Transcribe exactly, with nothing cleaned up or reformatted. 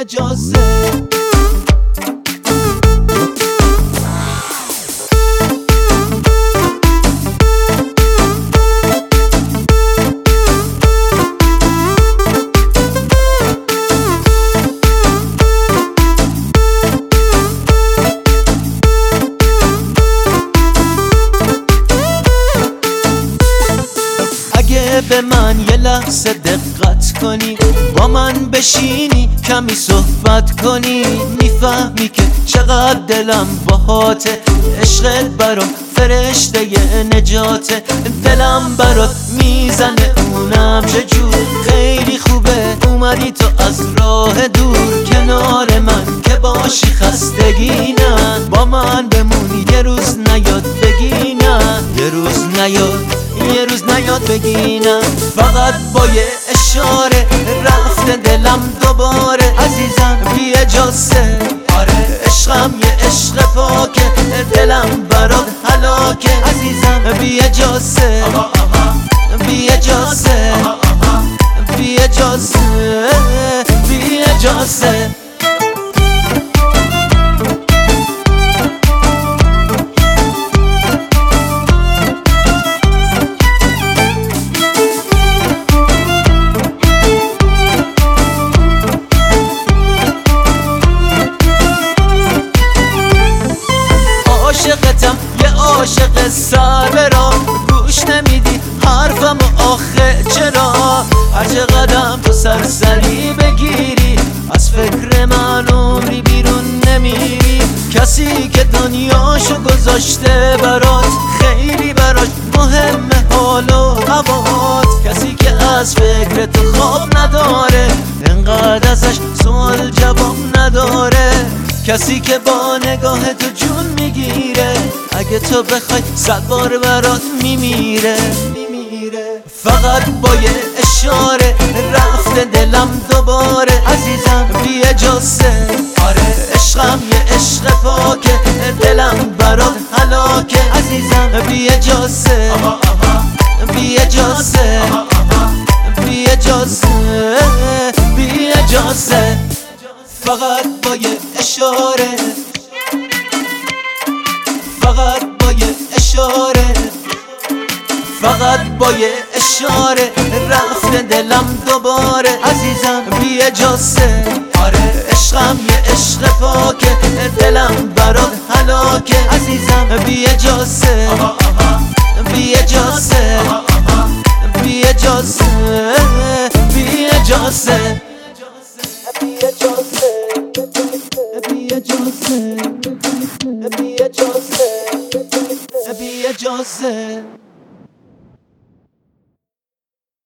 اجازه. اگه به من یه لحظه دقت کنی، با من بشینی کمی صحبت کنی، میفهمی که چقدر دلم باهاته. عشقت برام فرشته نجاته، دلم برات میزنه اونم چجور. خیلی خوبه اومدی تو از راه دور کنار من، که باشی خستگی نه. با من بمونی یه روز نیاد بگی نه، یه روز نیاد یه روز نیاد بگی نه. فقط با یه اشاره رفته دلم دوباره. عزیزم بی اجازه، آره عشقم یه عشق پاکه، دلم برات هلاکه. عزیزم بی اجازه، بی اجازه، بی اجازه، بی اجازه. عاشقتم یه عاشق سر را، گوش نمیدی حرفم و آخه چرا؟ هر چقدرم تو سرسری بگیری، از فکر من عمری بیرون نمیری. کسی که دنیاشو گذاشته برات، خیلی براش مهمه حال و هوات. کسی که از فکر تو خواب نداره، انقدر ازش سوال جواب نداره. کسی که با نگاه تو جون میگیره، اگه تو بخوای صد بار برات میمیره. فقط با یه اشاره رفته دلم دوباره. عزیزم بی اجازه، آره عشقم یه عشق پاکه، دلم برات هلاکه. عزیزم بی اجازه، بی اجازه، بی اجازه، بی اجازه. فقط با یه اشاره، فقط با یه اشاره، فقط با یه اشاره رفته دلم دوباره. عزیزم بی اجازه، آره عشقم یه عشق پاکه، دلم برات هلاکه. عزیزم بی اجازه، بی اجازه، بی اجازه، بی اجازه، بی اجازه، بی اجازه، بی اجازه، بی اجازه.